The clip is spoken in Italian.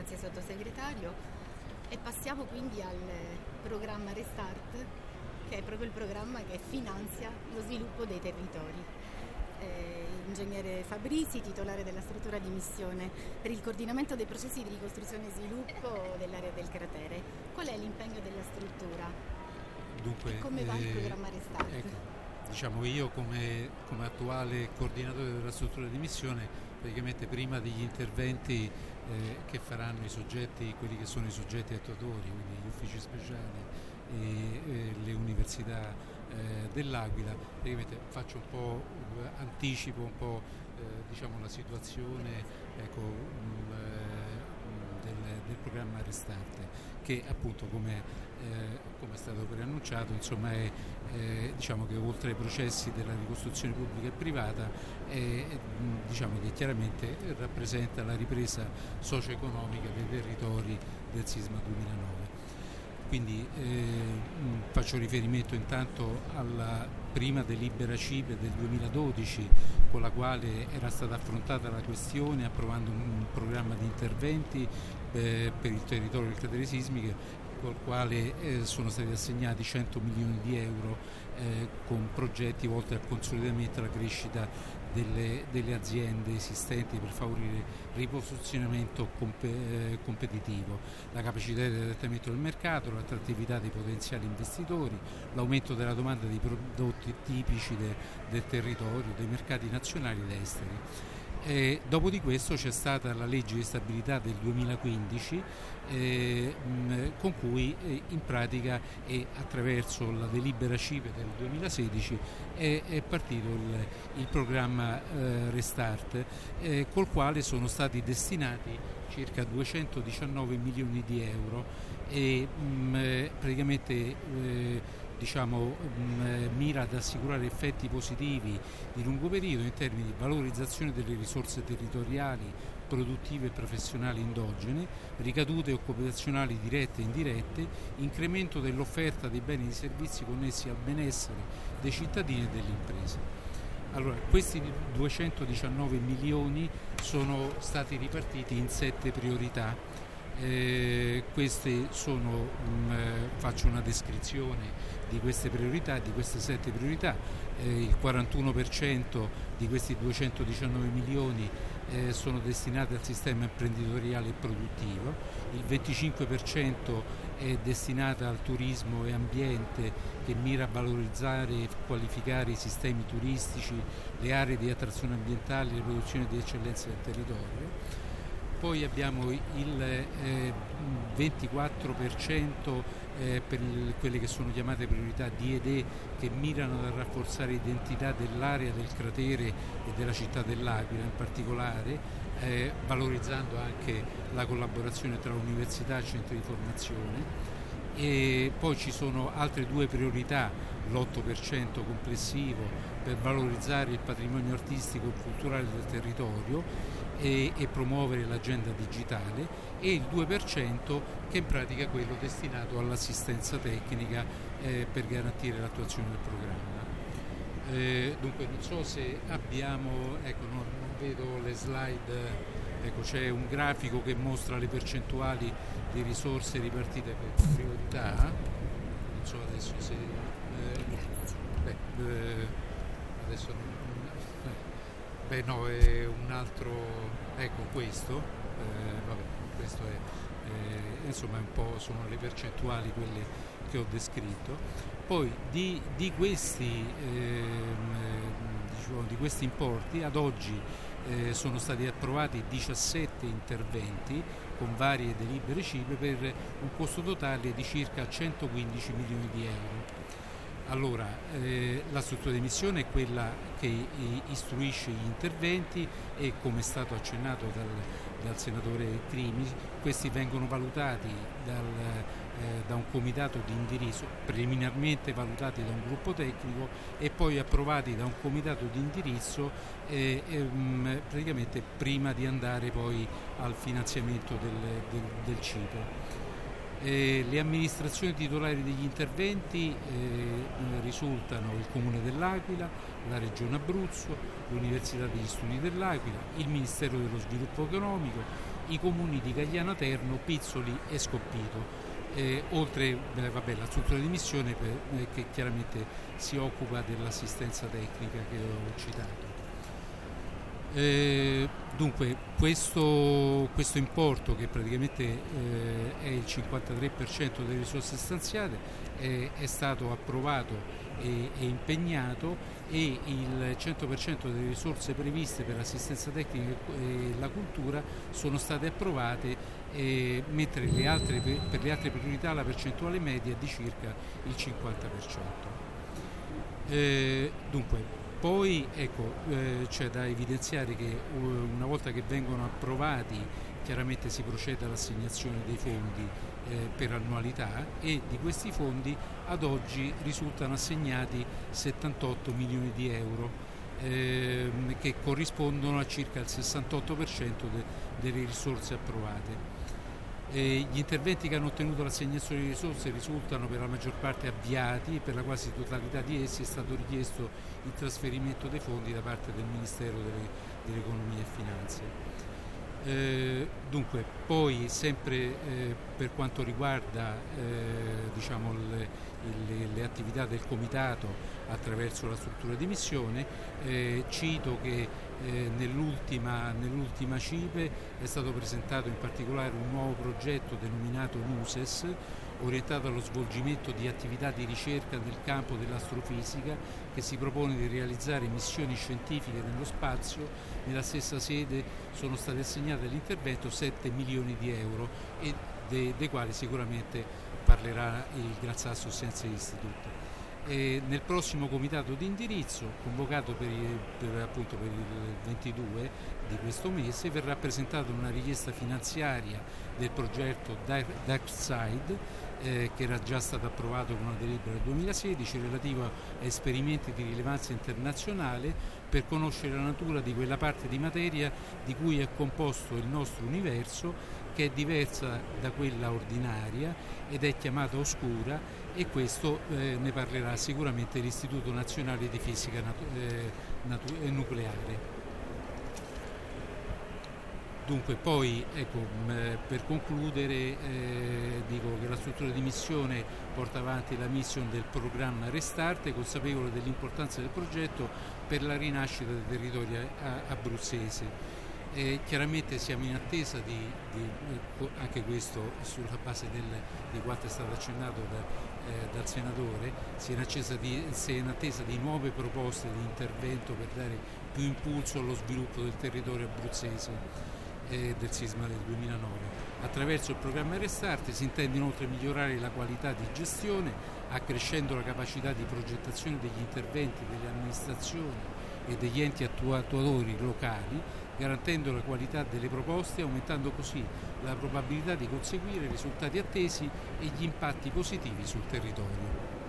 grazie sottosegretario. E passiamo quindi al programma Restart, che è proprio il programma che finanzia lo sviluppo dei territori. Ingegnere Fabrizi, titolare della struttura di missione per il coordinamento dei processi di ricostruzione e sviluppo dell'area del cratere. Qual è l'impegno della struttura? Dunque, e come va il programma Restart? Diciamo, io come attuale coordinatore della struttura di missione, praticamente prima degli interventi che faranno i soggetti, quelli che sono i soggetti attuatori, quindi gli uffici speciali e le università dell'Aquila, praticamente faccio un po', anticipo un po' diciamo la situazione del programma Restart, che appunto come è stato preannunciato, insomma è diciamo che oltre ai processi della ricostruzione pubblica e privata diciamo che chiaramente rappresenta la ripresa socio-economica dei territori del sisma 2009. Quindi faccio riferimento intanto alla prima delibera CIPE del 2012, con la quale era stata affrontata la questione approvando un programma di interventi per il territorio del cratere sismico, col quale sono stati assegnati 100 milioni di euro con progetti volti al consolidamento e alla crescita delle aziende esistenti per favorire il riposizionamento competitivo, la capacità di adattamento del mercato, l'attrattività dei potenziali investitori, l'aumento della domanda di prodotti tipici del territorio, dei mercati nazionali ed esteri. Dopo di questo c'è stata la legge di stabilità del 2015 con cui in pratica e attraverso la delibera CIPE del 2016 è partito il programma Restart, col quale sono stati destinati circa 219 milioni di euro e praticamente mira ad assicurare effetti positivi di lungo periodo in termini di valorizzazione delle risorse territoriali, produttive e professionali endogene, ricadute occupazionali dirette e indirette, incremento dell'offerta dei beni e dei servizi connessi al benessere dei cittadini e delle imprese. Allora, questi 219 milioni sono stati ripartiti in 7 priorità. Queste sono, faccio una descrizione di queste priorità, di queste 7 priorità. Il 41% di questi 219 milioni sono destinati al sistema imprenditoriale e produttivo, il 25% è destinato al turismo e ambiente, che mira a valorizzare e qualificare i sistemi turistici, le aree di attrazione ambientale e le produzioni di eccellenza del territorio. Poi abbiamo il 24% per quelle che sono chiamate priorità D&E, che mirano a rafforzare l'identità dell'area del cratere e della città dell'Aquila in particolare, valorizzando anche la collaborazione tra università e centri di formazione. E poi ci sono altre 2 priorità, l'8% complessivo per valorizzare il patrimonio artistico e culturale del territorio e promuovere l'agenda digitale, e il 2% che in pratica è quello destinato all'assistenza tecnica per garantire l'attuazione del programma. Dunque non so se abbiamo, non vedo le slide, c'è un grafico che mostra le percentuali di risorse ripartite per priorità, non so adesso se adesso no, è un altro, questo questo è insomma un po', sono le percentuali quelle che ho descritto. Poi di questi di questi importi ad oggi sono stati approvati 17 interventi con varie delibere CIPE per un costo totale di circa 115 milioni di euro. Allora, la struttura di missione è quella che istruisce gli interventi e, come è stato accennato dal senatore Crimi, questi vengono valutati da un comitato di indirizzo, preliminarmente valutati da un gruppo tecnico e poi approvati da un comitato di indirizzo praticamente prima di andare poi al finanziamento del CIPE. Le amministrazioni titolari degli interventi risultano il Comune dell'Aquila, la Regione Abruzzo, l'Università degli Studi dell'Aquila, il Ministero dello Sviluppo Economico, i comuni di Gagliano Terno, Pizzoli e Scoppito. Oltre la struttura di missione che chiaramente si occupa dell'assistenza tecnica che ho citato. Dunque questo importo, che praticamente è il 53% delle risorse stanziate, è stato approvato e impegnato, e il 100% delle risorse previste per l'assistenza tecnica e la cultura sono state approvate, mentre per le altre priorità la percentuale media è di circa il 50%. Dunque, poi c'è da evidenziare che una volta che vengono approvati, chiaramente si procede all'assegnazione dei fondi per annualità, e di questi fondi ad oggi risultano assegnati 78 milioni di euro, che corrispondono a circa il 68% delle risorse approvate. Gli interventi che hanno ottenuto l'assegnazione di risorse risultano per la maggior parte avviati, e per la quasi totalità di essi è stato richiesto il trasferimento dei fondi da parte del Ministero dell'Economia e Finanze. Dunque, poi sempre per quanto riguarda le attività del Comitato attraverso la struttura di missione, cito che nell'ultima CIPE è stato presentato in particolare un nuovo progetto denominato NUSES, orientato allo svolgimento di attività di ricerca nel campo dell'astrofisica, che si propone di realizzare missioni scientifiche nello spazio. Nella stessa sede sono state assegnate all'intervento 7 milioni di euro, e dei quali sicuramente parlerà il Graziasso Science Institute. Nel prossimo comitato di indirizzo, convocato per il 22 di questo mese, verrà presentata una richiesta finanziaria del progetto DarkSide, che era già stato approvato con una delibera del 2016, relativo a esperimenti di rilevanza internazionale, per conoscere la natura di quella parte di materia di cui è composto il nostro universo, che è diversa da quella ordinaria ed è chiamata oscura, e questo ne parlerà sicuramente l'Istituto Nazionale di Fisica Nucleare. Dunque, poi per concludere dico che la struttura di missione porta avanti la mission del programma Restart, consapevole dell'importanza del progetto per la rinascita del territorio abruzzese. Chiaramente siamo in attesa anche questo sulla base di quanto è stato accennato dal senatore, si è in attesa di nuove proposte di intervento per dare più impulso allo sviluppo del territorio abruzzese del sisma del 2009. Attraverso il programma Restart si intende inoltre migliorare la qualità di gestione, accrescendo la capacità di progettazione degli interventi delle amministrazioni e degli enti attuatori locali, garantendo la qualità delle proposte e aumentando così la probabilità di conseguire i risultati attesi e gli impatti positivi sul territorio.